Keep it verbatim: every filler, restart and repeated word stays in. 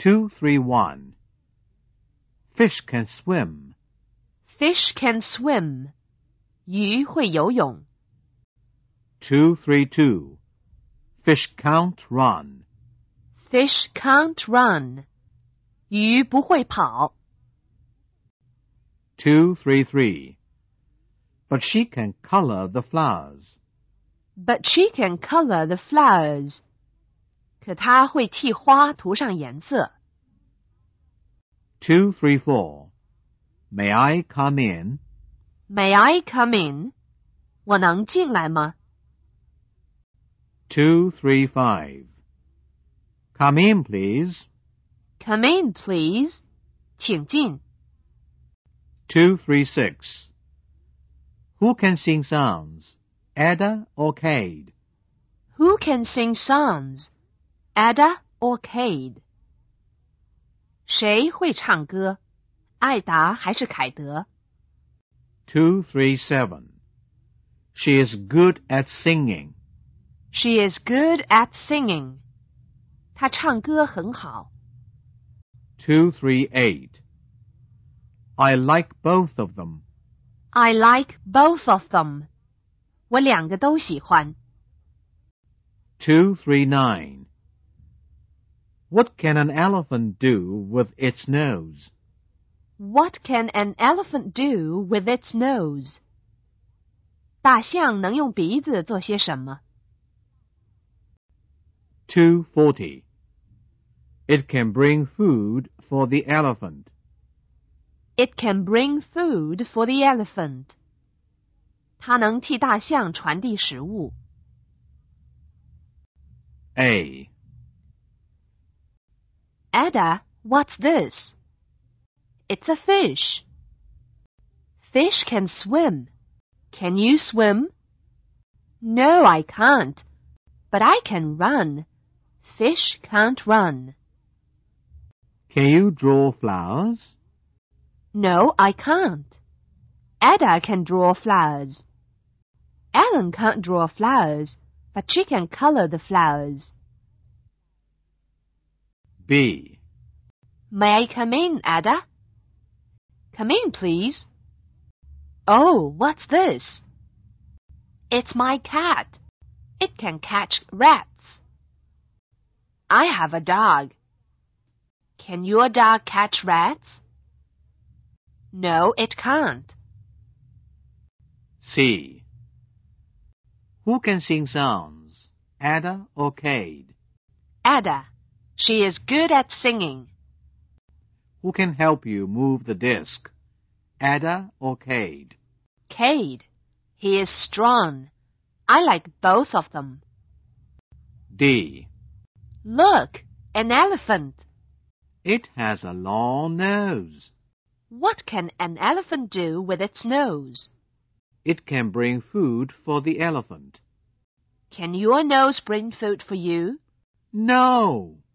two three one. Fish can swim. Fish can swim. 鱼会游泳。 two three two. Fish can't run. Fish can't run. 鱼不会跑。 two three three. But she can color the flowers. But she can color the flowers. 可她会替花涂上颜色。 two three four. May I come in? May I come in? 我能进来吗？ two three five. Come in, please. Come in, please. 请进。 two three six. Who can sing songs, Ada or Cade? Who can sing songs, Ada or Cade? 谁会唱歌？艾达还是凯德？ two three seven. She is good at singing. She is good at singing. 她唱歌很好。 two three eight. I like both of them. I like both of them. 我两个都喜欢。 two three nine. What can an elephant do with its nose? What can an elephant do with its nose? 大象能用鼻子做些什么？ two forty. It can bring food for the elephant. It can bring food for the elephant. 它能替大象传递食物。 A. Ada, what's this? It's a fish. Fish can swim. Can you swim? No, I can't. But I can run. Fish can't run. Can you draw flowers? No, I can't. Ada can draw flowers. Ellen can't draw flowers, but she can color the flowers. B. May I come in, Ada? Come in, please. Oh, what's this? It's my cat. It can catch rats. I have a dog. Can your dog catch rats? No, it can't. C. Who can sing songs, Ada or Cade? Ada. She is good at singing. Who can help you move the disc, Ada or Cade? Cade. He is strong. I like both of them. D. Look, an elephant. It has a long nose. What can an elephant do with its nose? It can bring food for the elephant. Can your nose bring food for you? No.